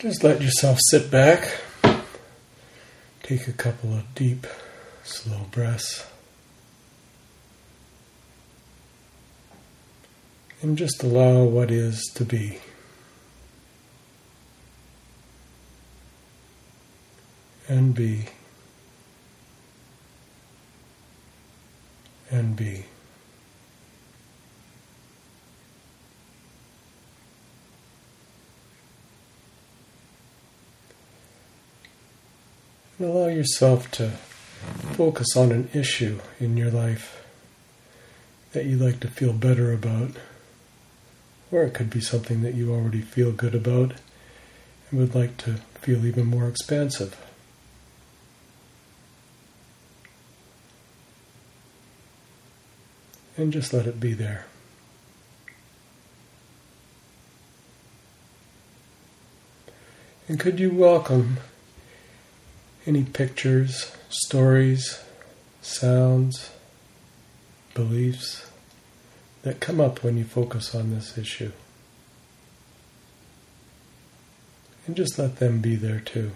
Just let yourself sit back. Take a couple of deep, slow breaths. And just allow what is to be. And be. And be. And allow yourself to focus on an issue in your life that you'd like to feel better about. Or it could be something that you already feel good about and would like to feel even more expansive. And just let it be there. And could you welcome any pictures, stories, sounds, beliefs that come up when you focus on this issue? And just let them be there too.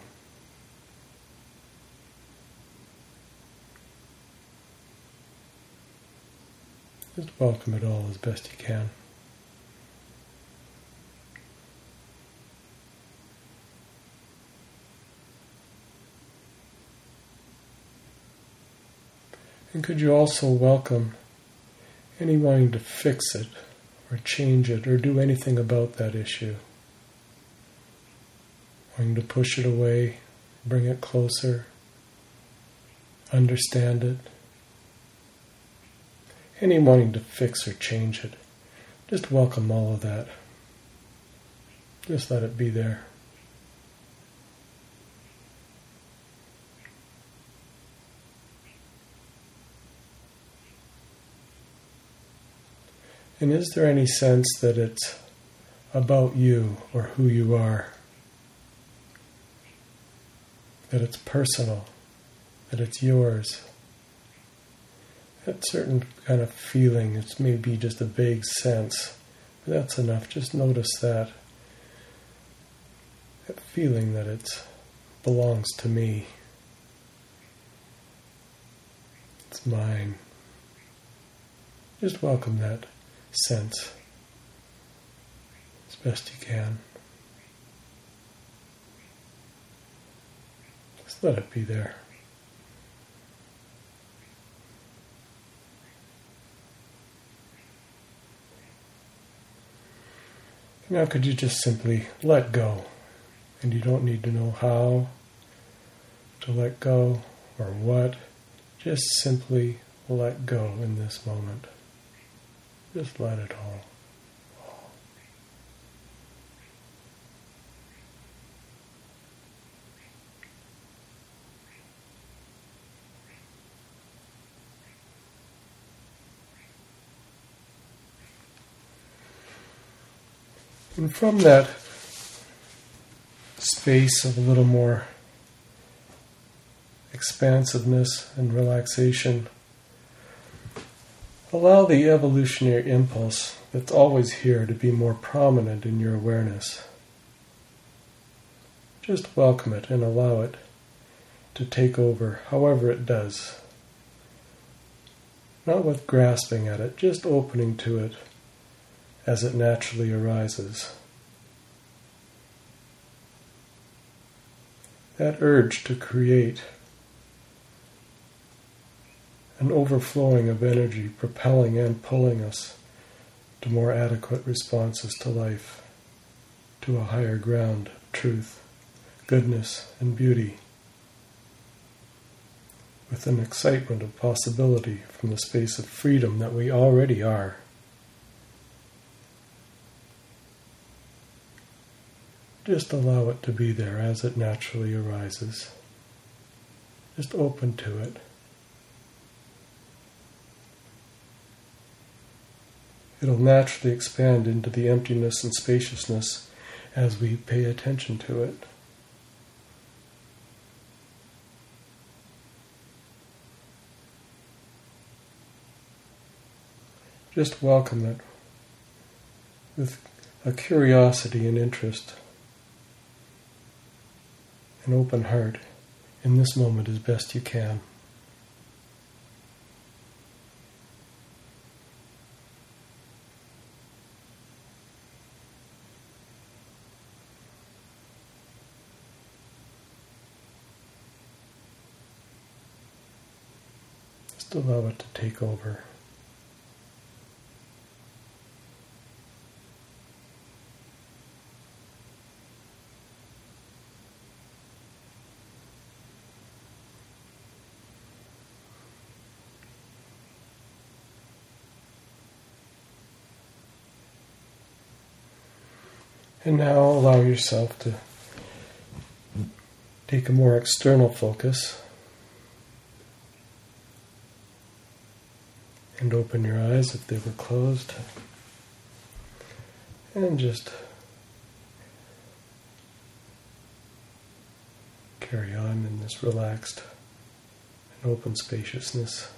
Just welcome it all as best you can. And could you also welcome any wanting to fix it or change it or do anything about that issue? Wanting to push it away, bring it closer, understand it. Any wanting to fix or change it. Just welcome all of that. Just let it be there. And is there any sense that it's about you or who you are? That it's personal? That it's yours? That certain kind of feeling, it's maybe just a vague sense, but that's enough. Just notice that. That feeling that it belongs to me. It's mine. Just welcome that sense as best you can. Just let it be there. Now could you just simply let go? And you don't need to know how to let go or what. Just simply let go in this moment. Just let it all. And from that space of a little more expansiveness and relaxation, allow the evolutionary impulse that's always here to be more prominent in your awareness. Just welcome it and allow it to take over however it does. Not with grasping at it, just opening to it as it naturally arises. That urge to create an overflowing of energy, propelling and pulling us to more adequate responses to life, to a higher ground of truth, goodness, and beauty, with an excitement of possibility from the space of freedom that we already are. Just allow it to be there as it naturally arises. Just open to it. It'll naturally expand into the emptiness and spaciousness as we pay attention to it. Just welcome it with a curiosity and interest. an open heart in this moment as best you can. Just allow it to take over. And now allow yourself to take a more external focus and open your eyes if they were closed, and just carry on in this relaxed and open spaciousness.